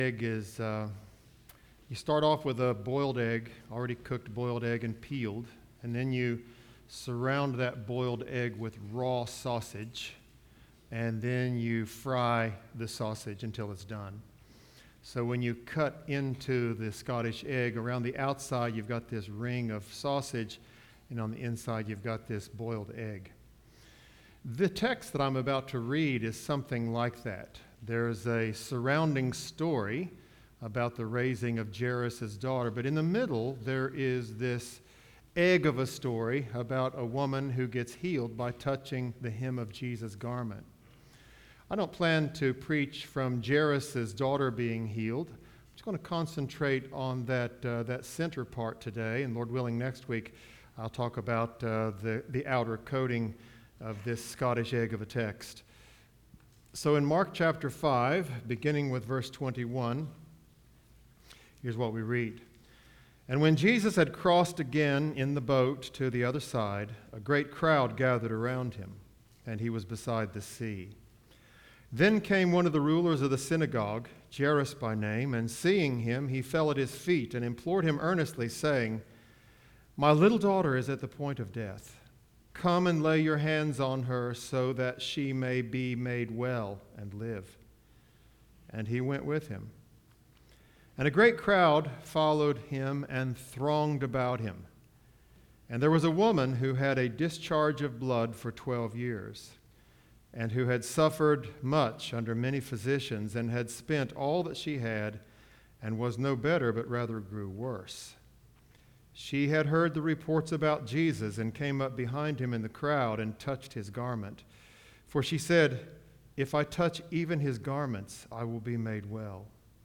Egg is, you start off with a boiled egg, already cooked boiled egg and peeled, and then you surround that boiled egg with raw sausage, and then you fry the sausage until it's done. So when you cut into the Scottish egg, around the outside you've got this ring of sausage, and on the inside you've got this boiled egg. The text that I'm about to read is something like that. There's a surrounding story about the raising of Jairus' daughter, but in the middle there is this egg of a story about a woman who gets healed by touching the hem of Jesus' garment. I don't plan to preach from Jairus' daughter being healed. I'm just going to concentrate on that center part today, and Lord willing, next week I'll talk about the outer coating of this Scottish egg of a text. So in Mark chapter 5, beginning with verse 21, here's what we read. And when Jesus had crossed again in the boat to the other side, a great crowd gathered around him, and he was beside the sea. Then came one of the rulers of the synagogue, Jairus by name, and seeing him, he fell at his feet and implored him earnestly, saying, "My little daughter is at the point of death. Come and lay your hands on her so that she may be made well and live." And he went with him. And a great crowd followed him and thronged about him. And there was a woman who had a discharge of blood for 12 years, and who had suffered much under many physicians, and had spent all that she had, and was no better, but rather grew worse. She had heard the reports about Jesus and came up behind him in the crowd and touched his garment. For she said, "If I touch even his garments, I will be made well."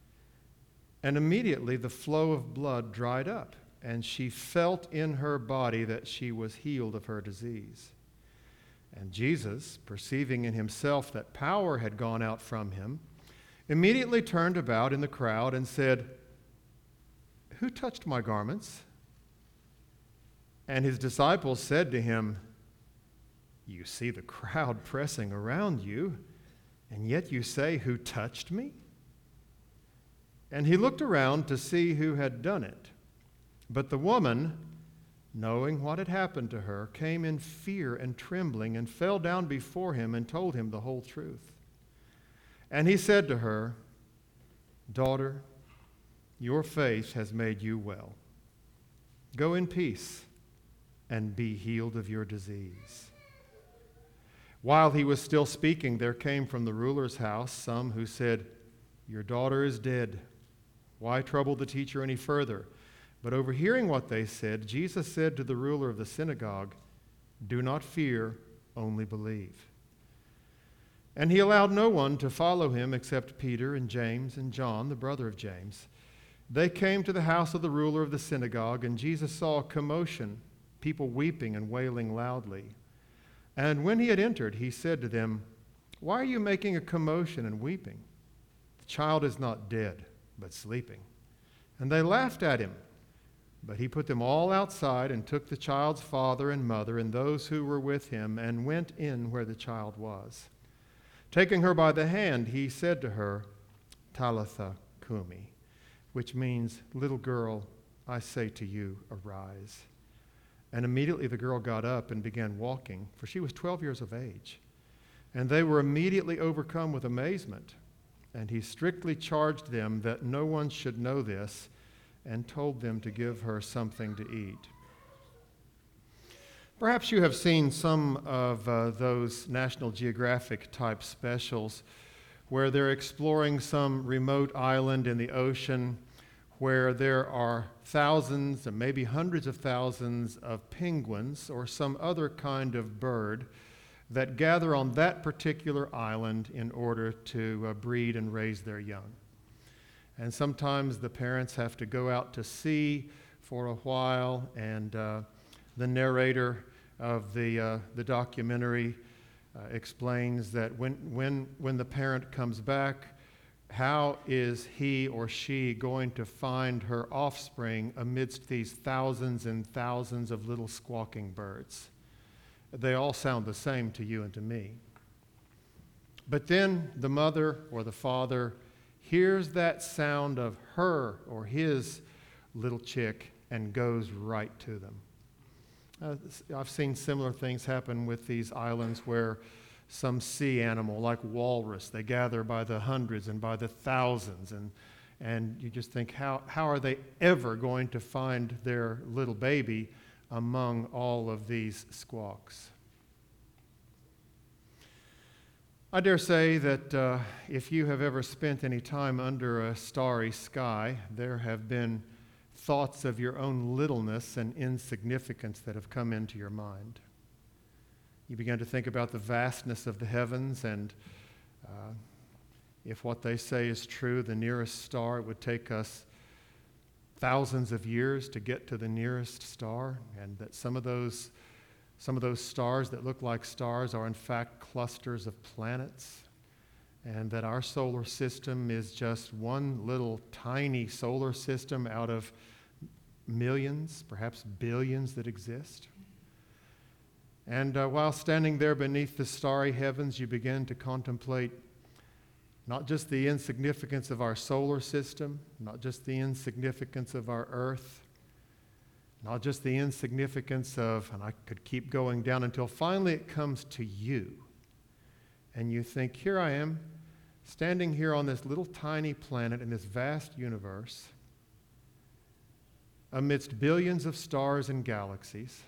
And immediately the flow of blood dried up, and she felt in her body that she was healed of her disease. And Jesus, perceiving in himself that power had gone out from him, immediately turned about in the crowd and said, "Who touched my garments?" And his disciples said to him, "You see the crowd pressing around you, and yet you say, 'Who touched me?'" And he looked around to see who had done it. But the woman, knowing what had happened to her, came in fear and trembling and fell down before him and told him the whole truth. And he said to her, "Daughter, your faith has made you well. Go in peace and be healed of your disease." While he was still speaking, there came from the ruler's house some who said, "Your daughter is dead. Why trouble the teacher any further?" But overhearing what they said, Jesus said to the ruler of the synagogue, "Do not fear, only believe." And he allowed no one to follow him except Peter and James and John, the brother of James. They came to the house of the ruler of the synagogue, and Jesus saw a commotion, people weeping and wailing loudly. And when he had entered, he said to them, "Why are you making a commotion and weeping? The child is not dead, but sleeping." And they laughed at him. But he put them all outside and took the child's father and mother and those who were with him and went in where the child was. Taking her by the hand, he said to her, "Talitha cumi," which means, "Little girl, I say to you, arise." And immediately the girl got up and began walking, for she was 12 years of age. And they were immediately overcome with amazement. And he strictly charged them that no one should know this, and told them to give her something to eat. Perhaps you have seen some of those National Geographic type specials where they're exploring some remote island in the ocean where there are thousands and maybe hundreds of thousands of penguins or some other kind of bird that gather on that particular island in order to breed and raise their young. And sometimes the parents have to go out to sea for a while, and the narrator of the documentary explains that when the parent comes back, how is he or she going to find her offspring amidst these thousands and thousands of little squawking birds? They all sound the same to you and to me. But then the mother or the father hears that sound of her or his little chick and goes right to them. I've seen similar things happen with these islands where some sea animal like walrus, they gather by the hundreds and by the thousands, and you just think, how are they ever going to find their little baby among all of these squawks? I dare say that if you have ever spent any time under a starry sky, there have been thoughts of your own littleness and insignificance that have come into your mind. You begin to think about the vastness of the heavens, and if what they say is true, the nearest star, it would take us thousands of years to get to the nearest star, and that some of those stars that look like stars are in fact clusters of planets, and that our solar system is just one little tiny solar system out of millions, perhaps billions that exist. And while standing there beneath the starry heavens, you begin to contemplate not just the insignificance of our solar system, not just the insignificance of our earth, not just the insignificance of, and I could keep going down until finally it comes to you. And you think, here I am, standing here on this little tiny planet in this vast universe, amidst billions of stars and galaxies.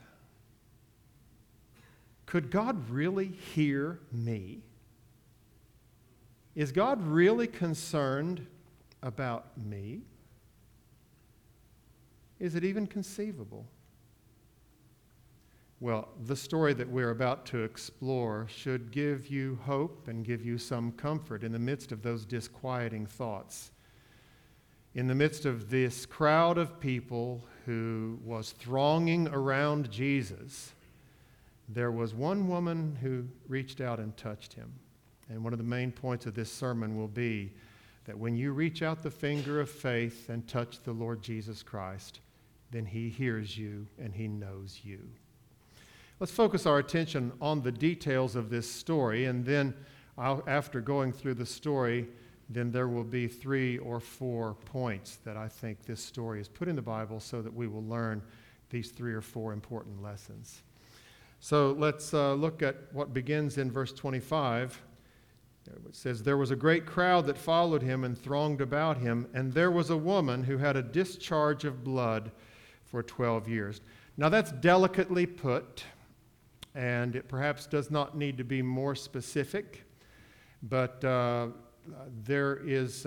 Could God really hear me? Is God really concerned about me? Is it even conceivable? Well, the story that we're about to explore should give you hope and give you some comfort in the midst of those disquieting thoughts. In the midst of this crowd of people who was thronging around Jesus, there was one woman who reached out and touched him. And one of the main points of this sermon will be that when you reach out the finger of faith and touch the Lord Jesus Christ, then he hears you and he knows you. Let's focus our attention on the details of this story, and then after going through the story, then there will be 3 or 4 points that I think this story is put in the Bible so that we will learn these 3 or 4 important lessons. So let's look at what begins in verse 25. It says, "There was a great crowd that followed him and thronged about him, and there was a woman who had a discharge of blood for 12 years. Now that's delicately put, and it perhaps does not need to be more specific, but there is,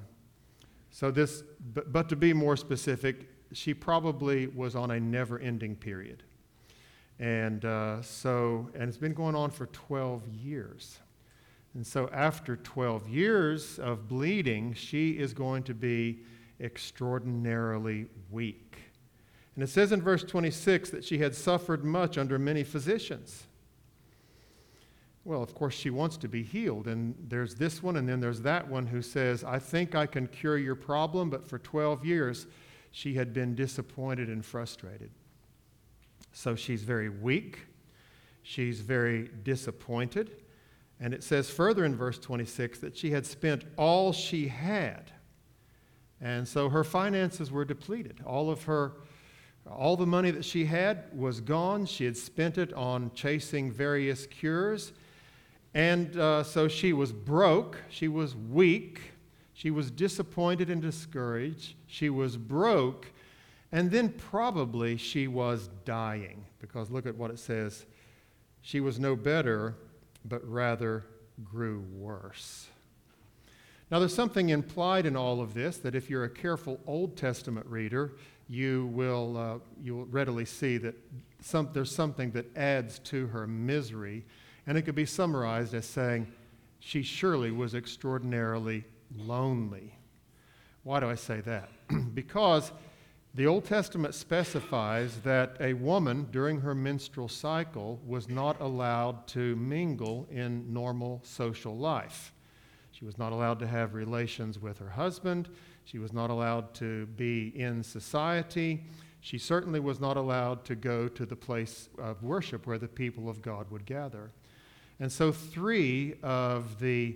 but to be more specific, she probably was on a never-ending period. And it's been going on for 12 years. And so after 12 years of bleeding, she is going to be extraordinarily weak. And it says in verse 26 that she had suffered much under many physicians. Well, of course, she wants to be healed. And there's this one, and then there's that one who says, I think I can cure your problem, but for 12 years, she had been disappointed and frustrated. So she's very weak. She's very disappointed. And it says further in verse 26 that she had spent all she had. And so her finances were depleted. All the money that she had was gone. She had spent it on chasing various cures. And so she was broke. She was weak. She was disappointed and discouraged. She was broke. And then probably she was dying. Because look at what it says. She was no better, but rather grew worse. Now there's something implied in all of this, that if you're a careful Old Testament reader, you'll readily see that there's something that adds to her misery, and it could be summarized as saying, she surely was extraordinarily lonely. Why do I say that? Because the Old Testament specifies that a woman during her menstrual cycle was not allowed to mingle in normal social life. She was not allowed to have relations with her husband. She was not allowed to be in society. She certainly was not allowed to go to the place of worship where the people of God would gather. And so 3 of the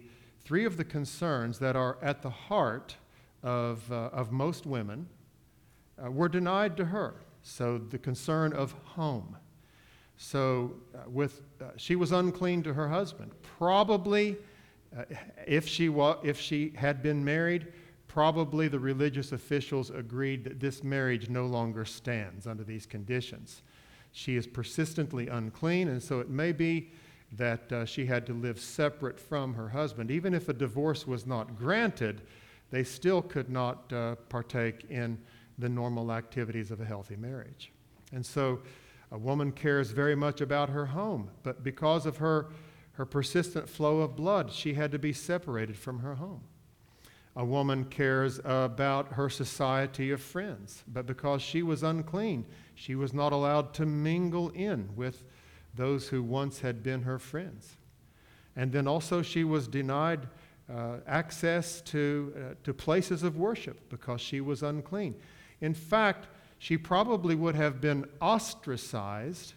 three of the concerns that are at the heart of most women were denied to her. So the concern of home. So she was unclean to her husband. Probably, if she had been married, probably the religious officials agreed that this marriage no longer stands under these conditions. She is persistently unclean, and so it may be that she had to live separate from her husband. Even if a divorce was not granted, they still could not partake in the normal activities of a healthy marriage. And so a woman cares very much about her home, but because of her persistent flow of blood, she had to be separated from her home. A woman cares about her society of friends, but because she was unclean, she was not allowed to mingle in with those who once had been her friends. And then also she was denied access to places of worship because she was unclean. In fact, she probably would have been ostracized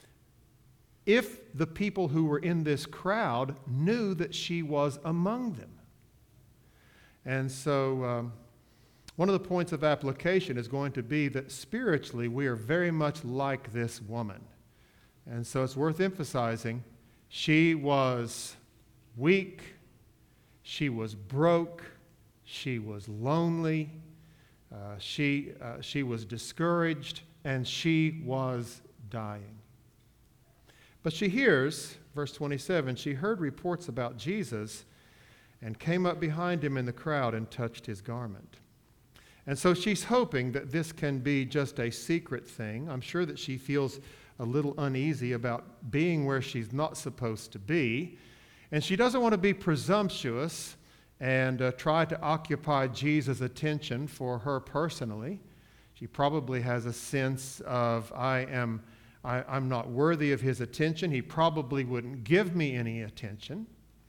if the people who were in this crowd knew that she was among them. And so one of the points of application is going to be that spiritually we are very much like this woman. And so it's worth emphasizing, she was weak, she was broke, she was lonely, she was discouraged, and she was dying. But she hears, verse 27, she heard reports about Jesus and came up behind him in the crowd and touched his garment. And so she's hoping that this can be just a secret thing. I'm sure that she feels a little uneasy about being where she's not supposed to be. And she doesn't want to be presumptuous and try to occupy Jesus' attention for her personally. She probably has a sense of, I'm not worthy of his attention. He probably wouldn't give me any attention.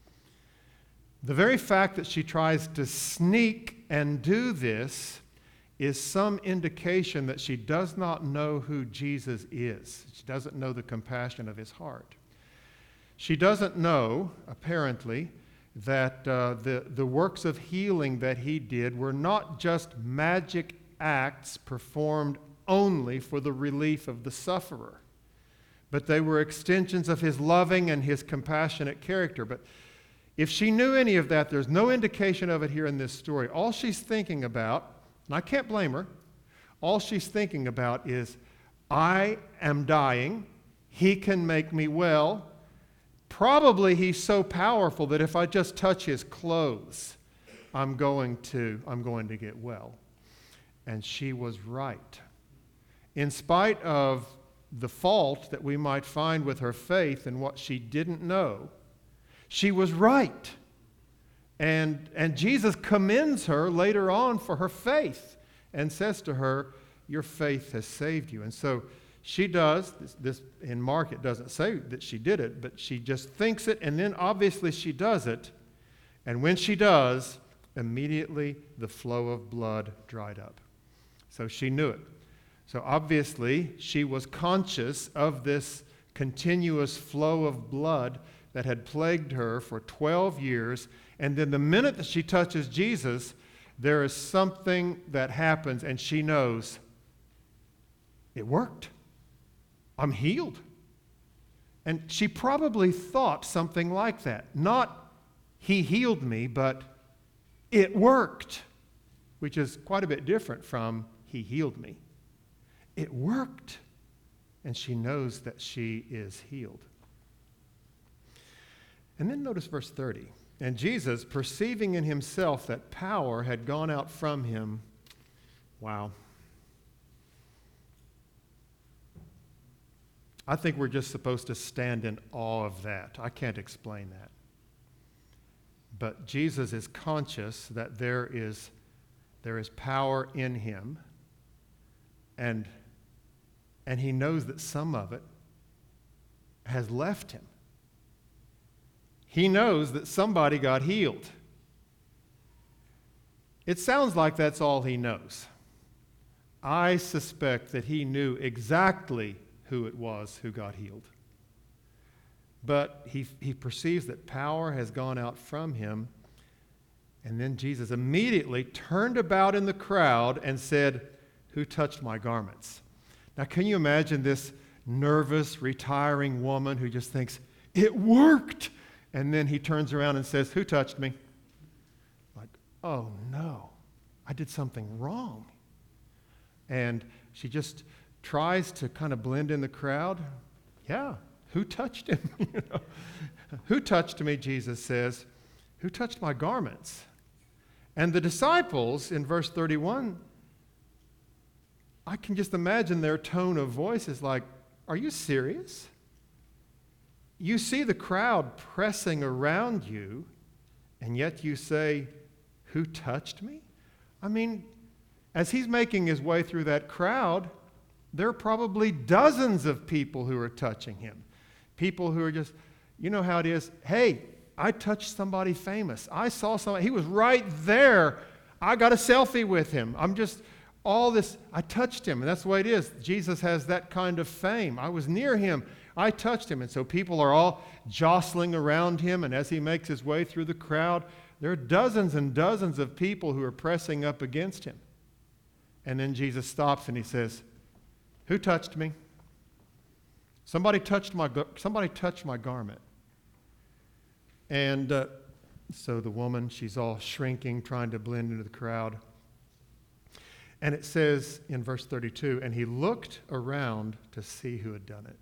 The very fact that she tries to sneak and do this is some indication that she does not know who Jesus is. She doesn't know the compassion of his heart. She doesn't know, apparently, that the works of healing that he did were not just magic acts performed only for the relief of the sufferer, but they were extensions of his loving and his compassionate character. But if she knew any of that, there's no indication of it here in this story. All she's thinking about, and I can't blame her, all she's thinking about is, I am dying, he can make me well. Probably he's so powerful that if I just touch his clothes, I'm going to get well. And she was right. In spite of the fault that we might find with her faith and what she didn't know, she was right. And Jesus commends her later on for her faith and says to her, your faith has saved you. And so she does, this in Mark it doesn't say that she did it, but she just thinks it, and then obviously she does it. And when she does, immediately the flow of blood dried up. So she knew it. So obviously she was conscious of this continuous flow of blood that had plagued her for 12 years. And then the minute that she touches Jesus, there is something that happens, and she knows, it worked. I'm healed. And she probably thought something like that. Not, he healed me, but it worked, which is quite a bit different from, he healed me. It worked. And she knows that she is healed. And then notice verse 30. And Jesus, perceiving in himself that power had gone out from him, wow. I think we're just supposed to stand in awe of that. I can't explain that. But Jesus is conscious that there is power in him, and he knows that some of it has left him. He knows that somebody got healed. It sounds like that's all he knows. I suspect that he knew exactly who it was who got healed. But he perceives that power has gone out from him, And then Jesus immediately turned about in the crowd and said, "Who touched my garments?" Now, can you imagine this nervous, retiring woman who just thinks, "It worked!" And then he turns around and says, "Who touched me?" Like, oh no, I did something wrong. And she just tries to kind of blend in the crowd. Yeah, who touched him? Who touched me, Jesus says. Who touched my garments? And the disciples, in verse 31, I can just imagine their tone of voice is like, are you serious? You see the crowd pressing around you, and yet you say, "Who touched me?" I mean, as he's making his way through that crowd, there are probably dozens of people who are touching him. People who are just, you know how it is, "Hey, I touched somebody famous. I saw somebody, he was right there. I got a selfie with him. I touched him." And that's the way it is. Jesus has that kind of fame. I was near him. I touched him. And so people are all jostling around him. And as he makes his way through the crowd, there are dozens and dozens of people who are pressing up against him. And then Jesus stops and he says, "Who touched me?" Somebody touched my garment. And so the woman, she's all shrinking, trying to blend into the crowd. And it says in verse 32, and he looked around to see who had done it.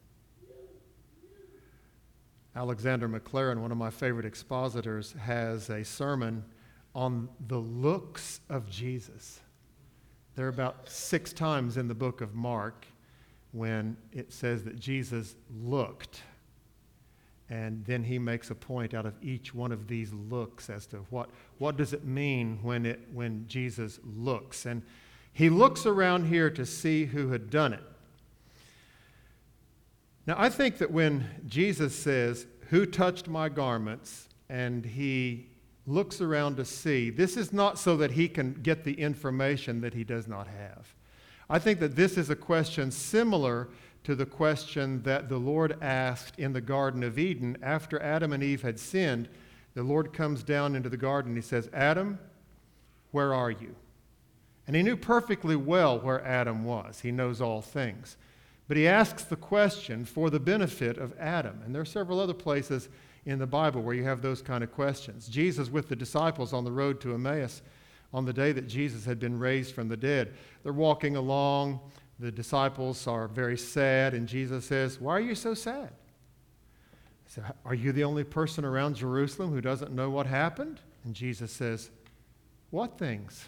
Alexander McLaren, one of my favorite expositors, has a sermon on the looks of Jesus. There are about 6 times in the book of Mark when it says that Jesus looked. And then he makes a point out of each one of these looks as to what does it mean when Jesus looks. And he looks around here to see who had done it. Now, I think that when Jesus says, "Who touched my garments?" and he looks around to see, this is not so that he can get the information that he does not have. I think that this is a question similar to the question that the Lord asked in the Garden of Eden after Adam and Eve had sinned. The Lord comes down into the garden and he says, "Adam, where are you?" And he knew perfectly well where Adam was. He knows all things. But he asks the question for the benefit of Adam. And there are several other places in the Bible where you have those kind of questions. Jesus with the disciples on the road to Emmaus on the day that Jesus had been raised from the dead. They're walking along. The disciples are very sad, and Jesus says, "Why are you so sad?" He said, "Are you the only person around Jerusalem who doesn't know what happened?" And Jesus says, "What things?"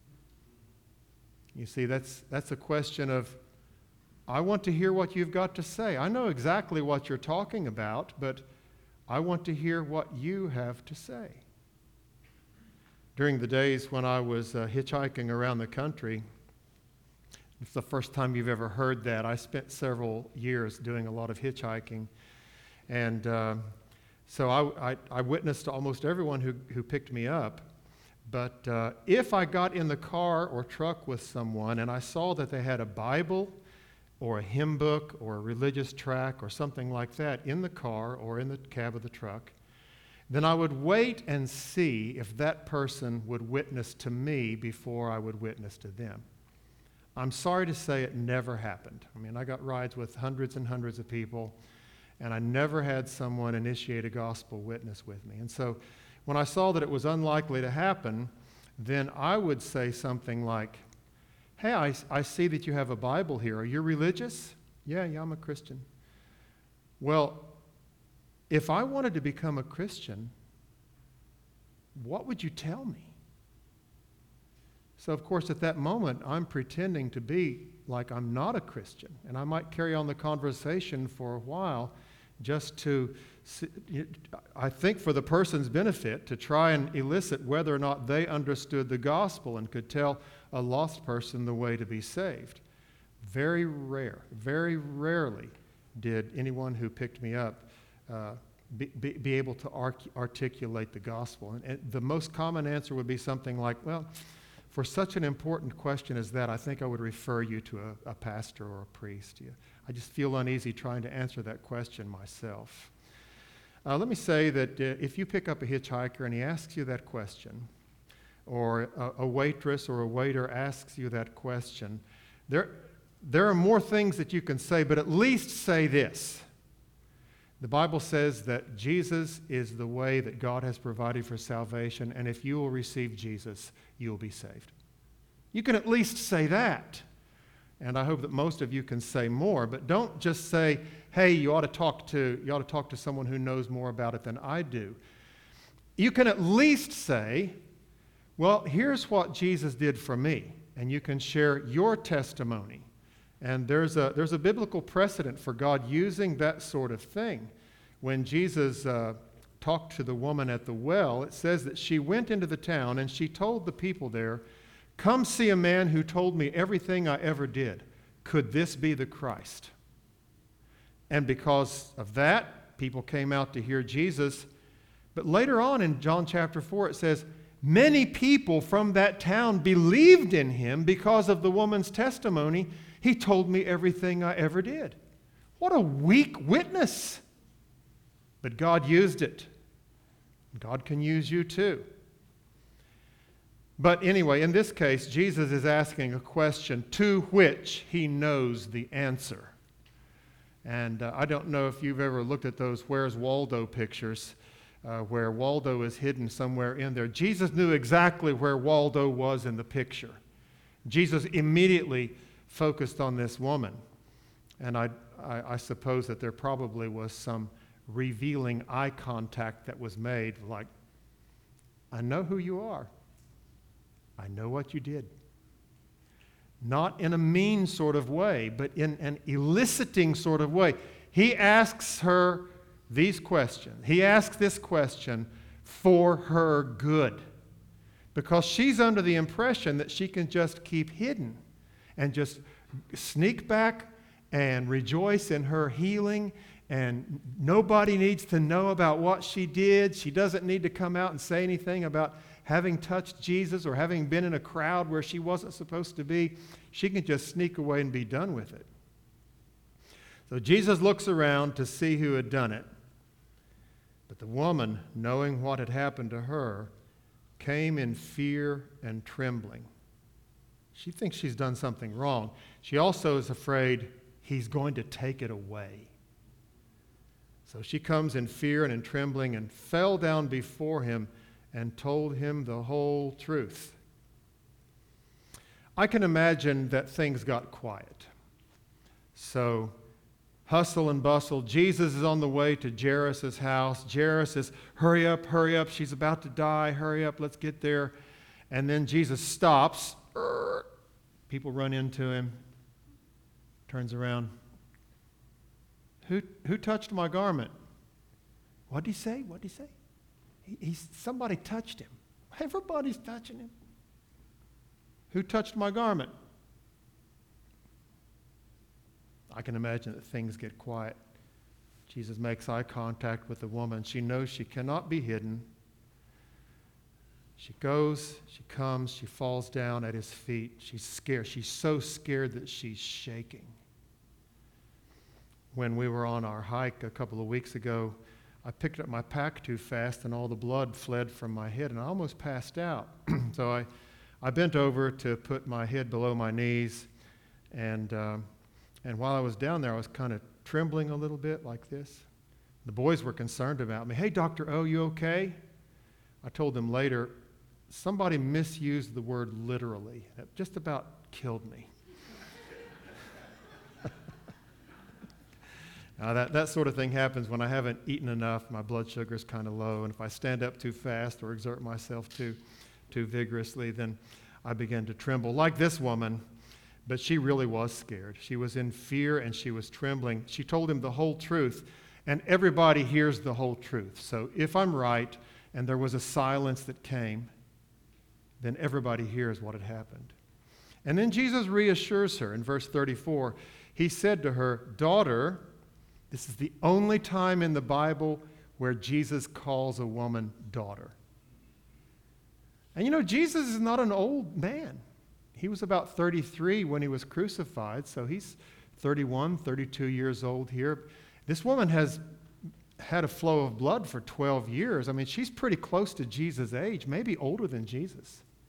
You see, that's a question of, I want to hear what you've got to say. I know exactly what you're talking about, but I want to hear what you have to say. During the days when I was hitchhiking around the country, it's the first time you've ever heard that. I spent several years doing a lot of hitchhiking. And so I witnessed almost everyone who picked me up. But if I got in the car or truck with someone and I saw that they had a Bible or a hymn book or a religious tract or something like that in the car or in the cab of the truck, then I would wait and see if that person would witness to me before I would witness to them. I'm sorry to say it never happened. I mean, I got rides with hundreds and hundreds of people, and I never had someone initiate a gospel witness with me. And so when I saw that it was unlikely to happen, then I would say something like, "Hey, I see that you have a Bible here. Are you religious?" Yeah, I'm a Christian." "Well, if I wanted to become a Christian, what would you tell me?" So, of course, at that moment, I'm pretending to be like I'm not a Christian. And I might carry on the conversation for a while just to, I think for the person's benefit, to try and elicit whether or not they understood the gospel and could tell a lost person the way to be saved. Very rarely did anyone who picked me up be able to articulate the gospel. And the most common answer would be something like, "Well, for such an important question as that, I think I would refer you to a pastor or a priest. I just feel uneasy trying to answer that question myself." Let me say that if you pick up a hitchhiker and he asks you that question, or a waitress or a waiter asks you that question, there are more things that you can say, but at least say this. The Bible says that Jesus is the way that God has provided for salvation, and if you will receive Jesus, you will be saved. You can at least say that. And I hope that most of you can say more, but don't just say, hey, you ought to talk to someone who knows more about it than I do. You can at least say, well, here's what Jesus did for me, and you can share your testimony. And there's a biblical precedent for God using that sort of thing. When Jesus talked to the woman at the well, it says that she went into the town and she told the people there, come see a man who told me everything I ever did. Could this be the Christ? And because of that, people came out to hear Jesus. But later on in John chapter 4, it says, many people from that town believed in him because of the woman's testimony. He told me everything I ever did. What a weak witness. But God used it. God can use you too. But anyway, in this case, Jesus is asking a question to which he knows the answer. And I don't know if you've ever looked at those Where's Waldo pictures where Waldo is hidden somewhere in there. Jesus knew exactly where Waldo was in the picture. Jesus immediately focused on this woman. And I suppose that there probably was some revealing eye contact that was made, like, I know who you are. I know what you did. Not in a mean sort of way, but in an eliciting sort of way. He asks her these questions. He asks this question for her good, because she's under the impression that she can just keep hidden and just sneak back and rejoice in her healing, and nobody needs to know about what she did. She doesn't need to come out and say anything about having touched Jesus or having been in a crowd where she wasn't supposed to be. She can just sneak away and be done with it. So Jesus looks around to see who had done it. But the woman, knowing what had happened to her, came in fear and trembling. She thinks she's done something wrong. She also is afraid he's going to take it away. So she comes in fear and in trembling and fell down before him and told him the whole truth. I can imagine that things got quiet. So hustle and bustle. Jesus is on the way to Jairus' house. Jairus says, hurry up, she's about to die, hurry up, let's get there. And then Jesus stops. People run into him, turns around. Who touched my garment? What did he say? Somebody touched him. Everybody's touching him. Who touched my garment? I can imagine that things get quiet. Jesus makes eye contact with the woman. She knows she cannot be hidden. She goes, she comes, she falls down at his feet. She's scared. She's so scared that she's shaking. When we were on our hike a couple of weeks ago, I picked up my pack too fast and all the blood fled from my head and I almost passed out. So I bent over to put my head below my knees, and while I was down there, I was kind of trembling a little bit like this. The boys were concerned about me. Hey, Dr. O, you okay? I told them later, somebody misused the word literally. It just about killed me. That sort of thing happens when I haven't eaten enough, my blood sugar's kind of low, and if I stand up too fast or exert myself too vigorously, then I begin to tremble, like this woman. But she really was scared. She was in fear and she was trembling. She told him the whole truth, and everybody hears the whole truth. So if I'm right and there was a silence that came, then everybody hears what had happened. And then Jesus reassures her in verse 34. He said to her, daughter, this is the only time in the Bible where Jesus calls a woman daughter. And you know, Jesus is not an old man. He was about 33 when he was crucified, so he's 31, 32 years old here. This woman has had a flow of blood for 12 years. I mean, she's pretty close to Jesus' age, maybe older than Jesus.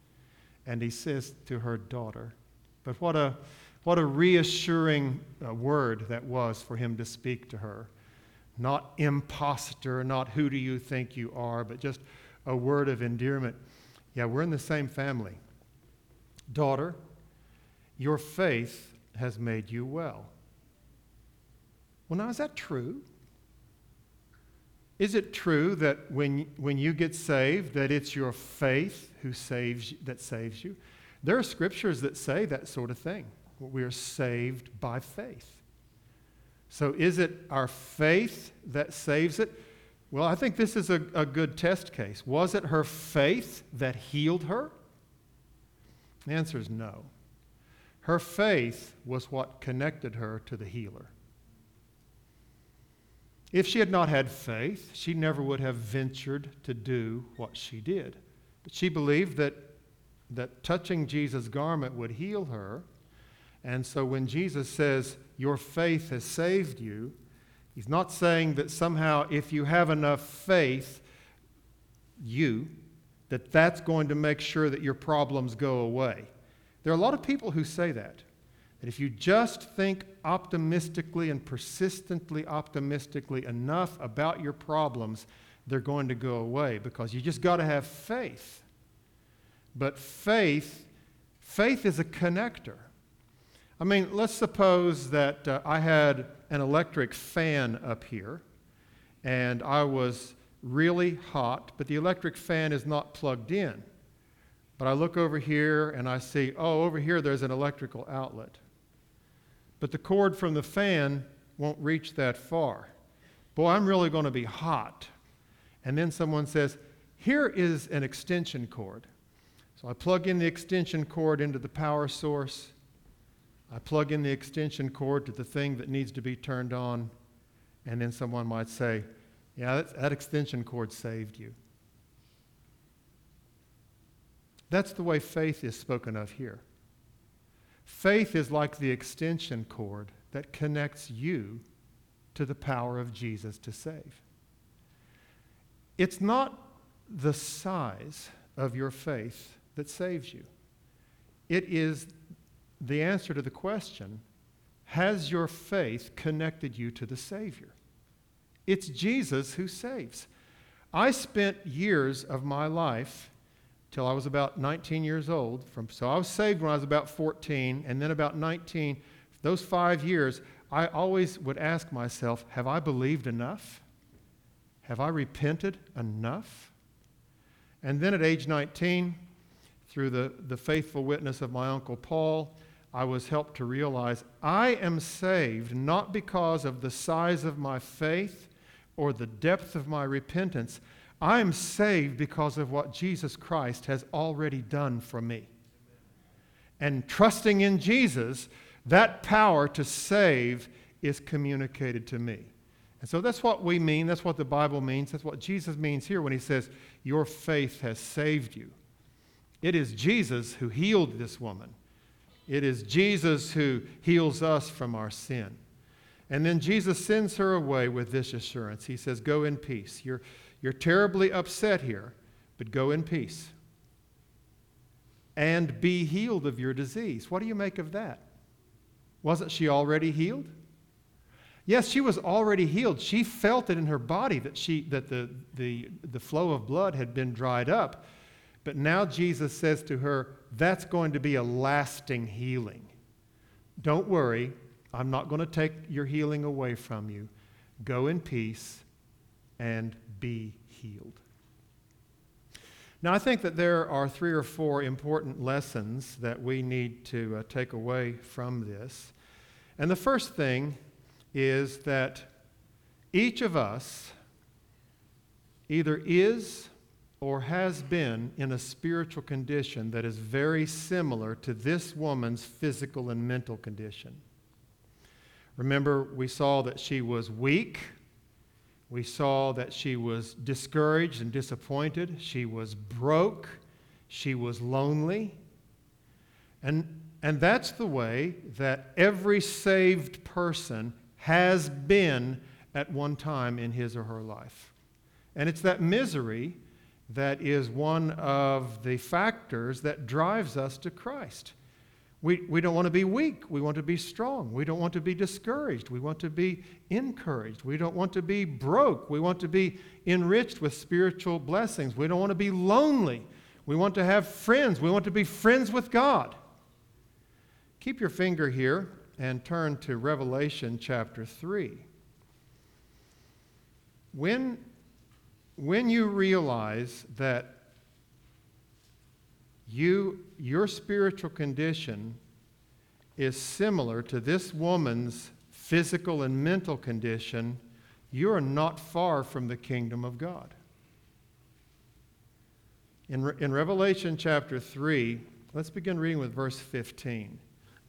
And he says to her, daughter. But what a reassuring word that was for him to speak to her. Not imposter, not who do you think you are, but just a word of endearment. Yeah, we're in the same family. Daughter, your faith has made you well. Well, now, is that true? Is it true that when you get saved, that it's your faith that saves you? There are scriptures that say that sort of thing. We are saved by faith. So is it our faith that saves it? Well, I think this is a good test case. Was it her faith that healed her? The answer is no. Her faith was what connected her to the healer. If she had not had faith, she never would have ventured to do what she did. But she believed that touching Jesus' garment would heal her. And so when Jesus says, your faith has saved you, he's not saying that somehow if you have enough faith, that's going to make sure that your problems go away. There are a lot of people who say that if you just think optimistically and persistently optimistically enough about your problems, they're going to go away because you just got to have faith. But faith is a connector. I mean, let's suppose that I had an electric fan up here and I was really hot, but the electric fan is not plugged in. But I look over here and I see, over here there's an electrical outlet. But the cord from the fan won't reach that far. Boy, I'm really going to be hot. And then someone says, here is an extension cord. So I plug in the extension cord into the power source. I plug in the extension cord to the thing that needs to be turned on. And then someone might say, yeah, that extension cord saved you. That's the way faith is spoken of here. Faith is like the extension cord that connects you to the power of Jesus to save. It's not the size of your faith that saves you. It is the answer to the question, has your faith connected you to the Savior? It's Jesus who saves. I spent years of my life till I was about 19 years old. So I was saved when I was about 14, and then about 19. Those 5 years, I always would ask myself, have I believed enough? Have I repented enough? And then at age 19, through the faithful witness of my Uncle Paul, I was helped to realize I am saved not because of the size of my faith or the depth of my repentance. I am saved because of what Jesus Christ has already done for me. And trusting in Jesus, that power to save is communicated to me. And so that's what we mean. That's what the Bible means. That's what Jesus means here when he says, your faith has saved you. It is Jesus who healed this woman. It is Jesus who heals us from our sin. And then Jesus sends her away with this assurance. He says, go in peace. You're terribly upset here, but go in peace. And be healed of your disease. What do you make of that? Wasn't she already healed? Yes, she was already healed. She felt it in her body that the flow of blood had been dried up. But now Jesus says to her, that's going to be a lasting healing. Don't worry, I'm not going to take your healing away from you. Go in peace and be healed. Now, I think that there are 3 or 4 important lessons that we need to take away from this. And the first thing is that each of us either is or has been in a spiritual condition that is very similar to this woman's physical and mental condition. Remember, we saw that she was weak. We saw that she was discouraged and disappointed. She was broke. She was lonely. And that's the way that every saved person has been at one time in his or her life. And it's that misery that is one of the factors that drives us to Christ. We don't want to be weak. We want to be strong. We don't want to be discouraged. We want to be encouraged. We don't want to be broke. We want to be enriched with spiritual blessings. We don't want to be lonely. We want to have friends. We want to be friends with God. Keep your finger here and turn to Revelation chapter 3. When you realize that your spiritual condition is similar to this woman's physical and mental condition, you are not far from the kingdom of God. In Revelation chapter 3, let's begin reading with verse 15.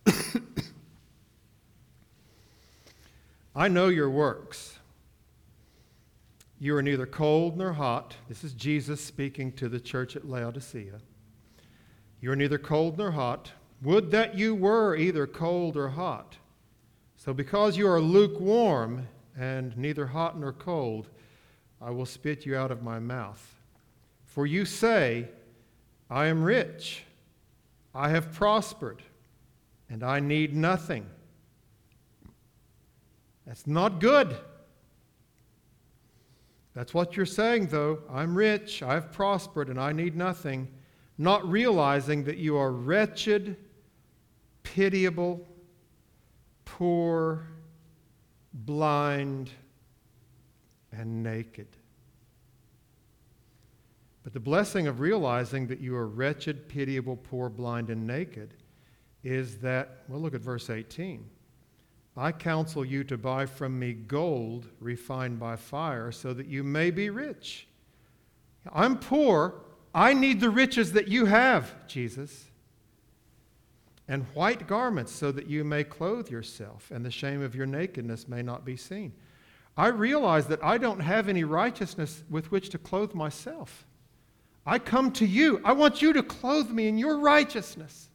I know your works. You are neither cold nor hot. This is Jesus speaking to the church at Laodicea. You are neither cold nor hot. Would that you were either cold or hot. So because you are lukewarm and neither hot nor cold, I will spit you out of my mouth. For you say, I am rich, I have prospered, and I need nothing. That's not good. That's what you're saying, though. I'm rich, I've prospered, and I need nothing. Not realizing that you are wretched, pitiable, poor, blind, and naked. But the blessing of realizing that you are wretched, pitiable, poor, blind, and naked is that, well, look at verse 18. I counsel you to buy from me gold refined by fire so that you may be rich. I'm poor. I need the riches that you have, Jesus. And white garments so that you may clothe yourself and the shame of your nakedness may not be seen. I realize that I don't have any righteousness with which to clothe myself. I come to you. I want you to clothe me in your righteousness.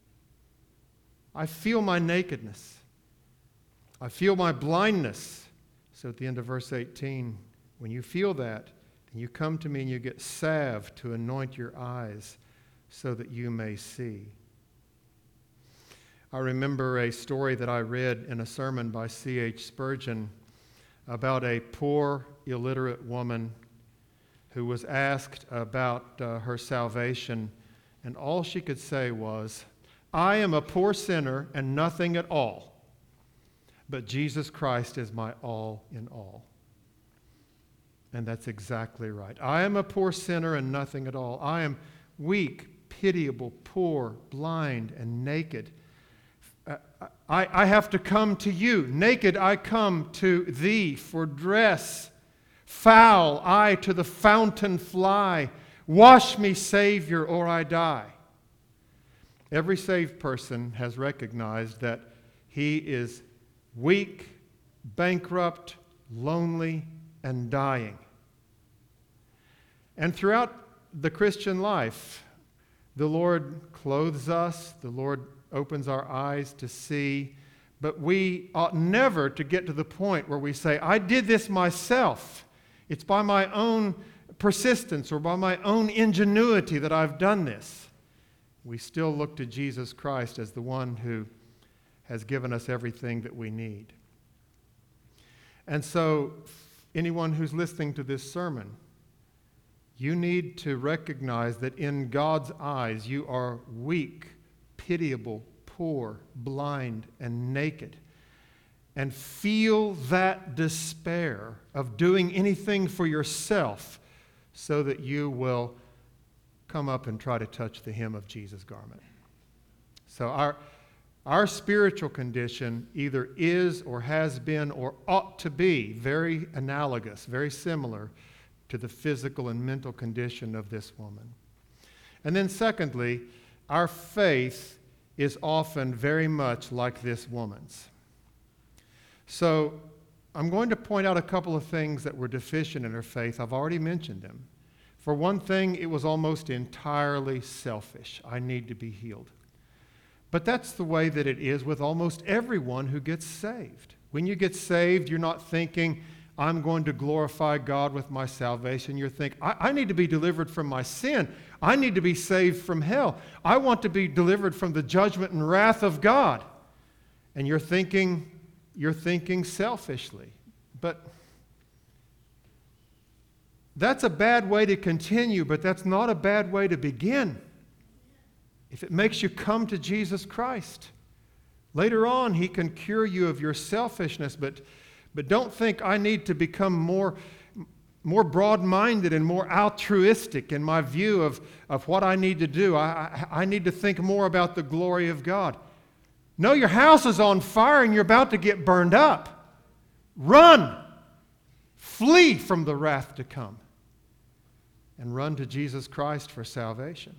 I feel my nakedness. I feel my blindness. So at the end of verse 18, when you feel that, then you come to me and you get salve to anoint your eyes so that you may see. I remember a story that I read in a sermon by C.H. Spurgeon about a poor, illiterate woman who was asked about her salvation, and all she could say was, I am a poor sinner and nothing at all, but Jesus Christ is my all in all. And that's exactly right. I am a poor sinner and nothing at all. I am weak, pitiable, poor, blind, and naked. I have to come to you. Naked I come to thee for dress. Foul I to the fountain fly. Wash me, Savior, or I die. Every saved person has recognized that he is weak, bankrupt, lonely, and dying. And throughout the Christian life, the Lord clothes us, the Lord opens our eyes to see, but we ought never to get to the point where we say, I did this myself. It's by my own persistence or by my own ingenuity that I've done this. We still look to Jesus Christ as the one who has given us everything that we need. And so, anyone who's listening to this sermon, you need to recognize that in God's eyes you are weak, pitiable, poor, blind, and naked. And feel that despair of doing anything for yourself so that you will come up and try to touch the hem of Jesus' garment. So our spiritual condition either is or has been or ought to be very analogous, very similar to the physical and mental condition of this woman. And then secondly, our faith is often very much like this woman's. So I'm going to point out a couple of things that were deficient in her faith. I've already mentioned them. For one thing, it was almost entirely selfish. I need to be healed. But that's the way that it is with almost everyone who gets saved. When you get saved, you're not thinking, I'm going to glorify God with my salvation. You're thinking, I need to be delivered from my sin. I need to be saved from hell. I want to be delivered from the judgment and wrath of God. And you're thinking selfishly. But that's a bad way to continue, but that's not a bad way to begin. If it makes you come to Jesus Christ, later on He can cure you of your selfishness, but don't think I need to become more broad-minded and more altruistic in my view of what I need to do. I need to think more about the glory of God. No, your house is on fire and you're about to get burned up. Run! Flee from the wrath to come. And run to Jesus Christ for salvation.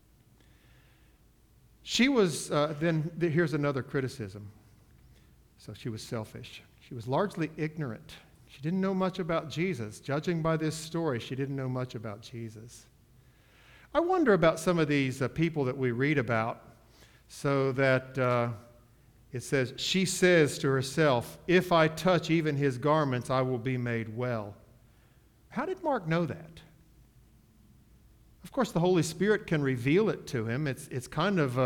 She was, here's another criticism. So she was selfish. She was largely ignorant. She didn't know much about Jesus. Judging by this story, she didn't know much about Jesus. I wonder about some of these people that we read about, so that it says, she says to herself, if I touch even his garments, I will be made well. How did Mark know that? Of course, the Holy Spirit can reveal it to him. It's kind of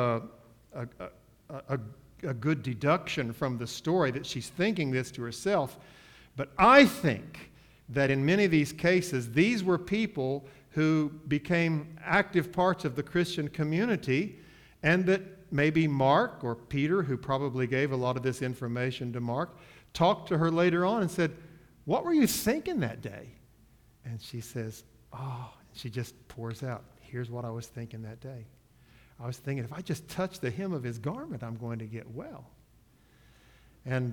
a good deduction from the story that she's thinking this to herself. But I think that in many of these cases, these were people who became active parts of the Christian community, and that maybe Mark or Peter, who probably gave a lot of this information to Mark, talked to her later on and said, what were you thinking that day? And she says, she just pours out, here's what I was thinking that day. I was thinking, if I just touch the hem of his garment, I'm going to get well. And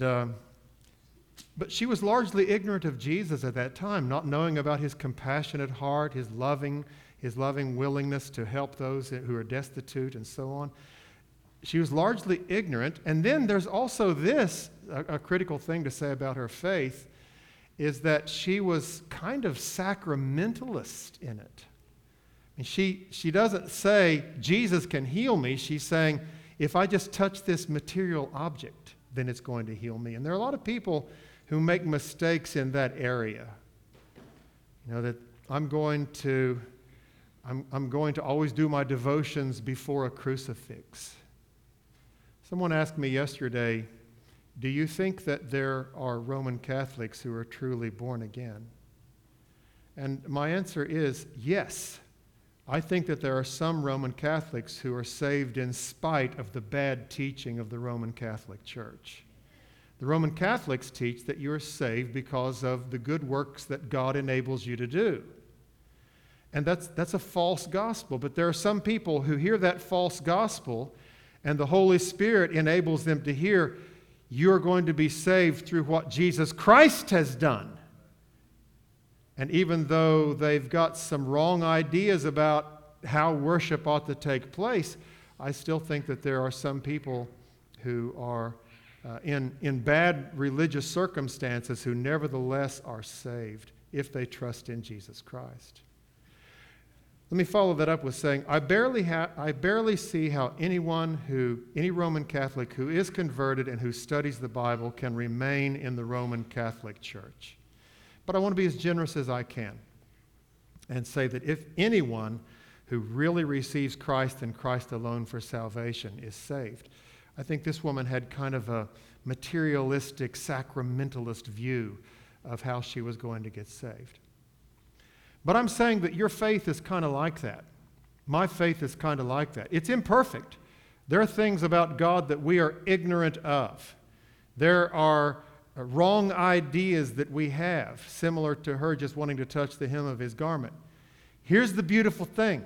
but she was largely ignorant of Jesus at that time, not knowing about his compassionate heart, his loving willingness to help those who are destitute and so on. She was largely ignorant. And then there's also this, a critical thing to say about her faith, is that she was kind of sacramentalist in it. And she doesn't say, Jesus can heal me. She's saying, if I just touch this material object, then it's going to heal me. And there are a lot of people who make mistakes in that area. You know, that I'm going to always do my devotions before a crucifix. Someone asked me yesterday, do you think that there are Roman Catholics who are truly born again? And my answer is yes. I think that there are some Roman Catholics who are saved in spite of the bad teaching of the Roman Catholic Church. The Roman Catholics teach that you are saved because of the good works that God enables you to do. And that's a false gospel. But there are some people who hear that false gospel, and the Holy Spirit enables them to hear, you're going to be saved through what Jesus Christ has done. And even though they've got some wrong ideas about how worship ought to take place, I still think that there are some people who are in bad religious circumstances who nevertheless are saved if they trust in Jesus Christ. Let me follow that up with saying, I barely see how any Roman Catholic who is converted and who studies the Bible can remain in the Roman Catholic Church. But I want to be as generous as I can and say that if anyone who really receives Christ and Christ alone for salvation is saved, I think this woman had kind of a materialistic, sacramentalist view of how she was going to get saved. But I'm saying that your faith is kind of like that. My faith is kind of like that. It's imperfect. There are things about God that we are ignorant of. There are wrong ideas that we have, similar to her just wanting to touch the hem of his garment. Here's the beautiful thing.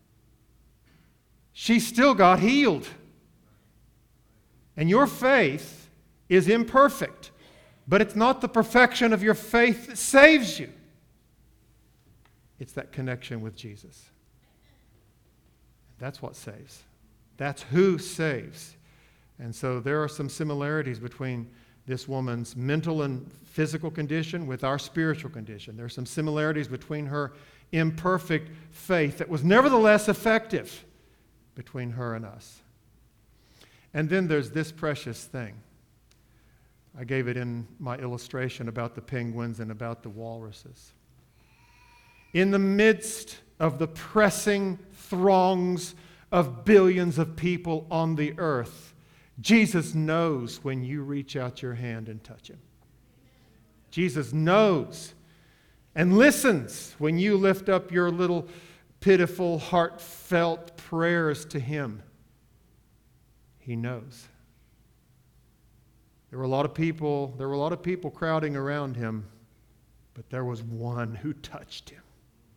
She still got healed. And your faith is imperfect, but it's not the perfection of your faith that saves you. It's that connection with Jesus. That's what saves. That's who saves. And so there are some similarities between this woman's mental and physical condition with our spiritual condition. There are some similarities between her imperfect faith that was nevertheless effective between her and us. And then there's this precious thing. I gave it in my illustration about the penguins and about the walruses. In the midst of the pressing throngs of billions of people on the earth, Jesus knows when you reach out your hand and touch him. Jesus knows and listens when you lift up your little pitiful, heartfelt prayers to him. He knows. There were a lot of people crowding around him, but there was one who touched him.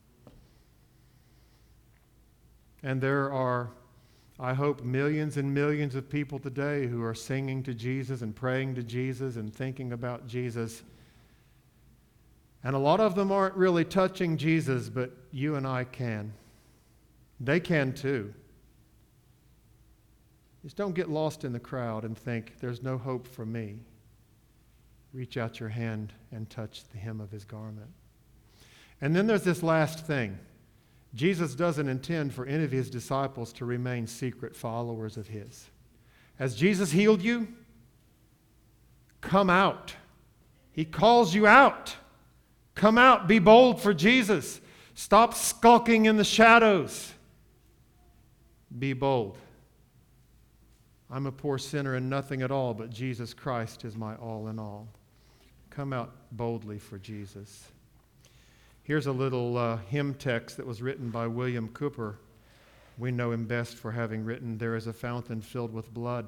And there are, I hope, millions and millions of people today who are singing to Jesus and praying to Jesus and thinking about Jesus. And a lot of them aren't really touching Jesus, but you and I can. They can too. Just don't get lost in the crowd and think, there's no hope for me. Reach out your hand and touch the hem of his garment. And then there's this last thing. Jesus doesn't intend for any of his disciples to remain secret followers of his. As Jesus healed you, come out. He calls you out. Come out, be bold for Jesus. Stop skulking in the shadows. Be bold. I'm a poor sinner and nothing at all, but Jesus Christ is my all in all. Come out boldly for Jesus. Here's a little hymn text that was written by William Cowper. We know him best for having written, "There is a fountain filled with blood."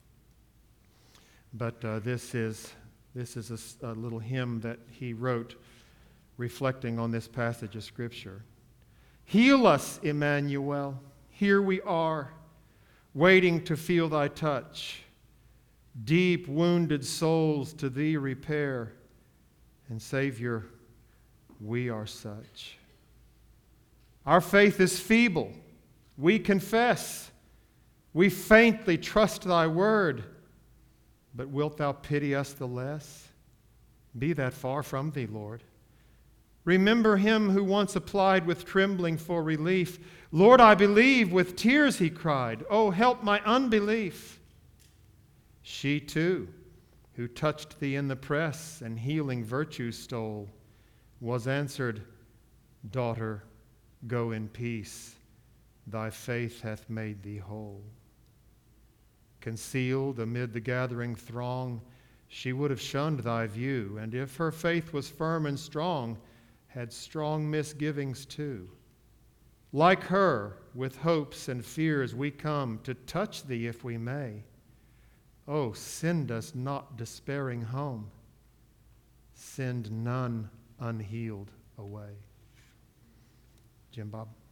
But this is a little hymn that he wrote reflecting on this passage of Scripture. Heal us, Emmanuel. Here we are, waiting to feel thy touch. Deep wounded souls to thee repair. And Savior, we are such. Our faith is feeble. We confess. We faintly trust thy word. But wilt thou pity us the less? Be that far from thee, Lord. Remember him who once applied with trembling for relief. Lord, I believe, with tears he cried. Oh, help my unbelief. She too, who touched thee in the press and healing virtue stole, was answered, Daughter, go in peace. Thy faith hath made thee whole. Concealed amid the gathering throng, she would have shunned thy view, and if her faith was firm and strong, had strong misgivings too. Like her, with hopes and fears we come to touch thee if we may. Oh, send us not despairing home. Send none unhealed away. Jim Bob.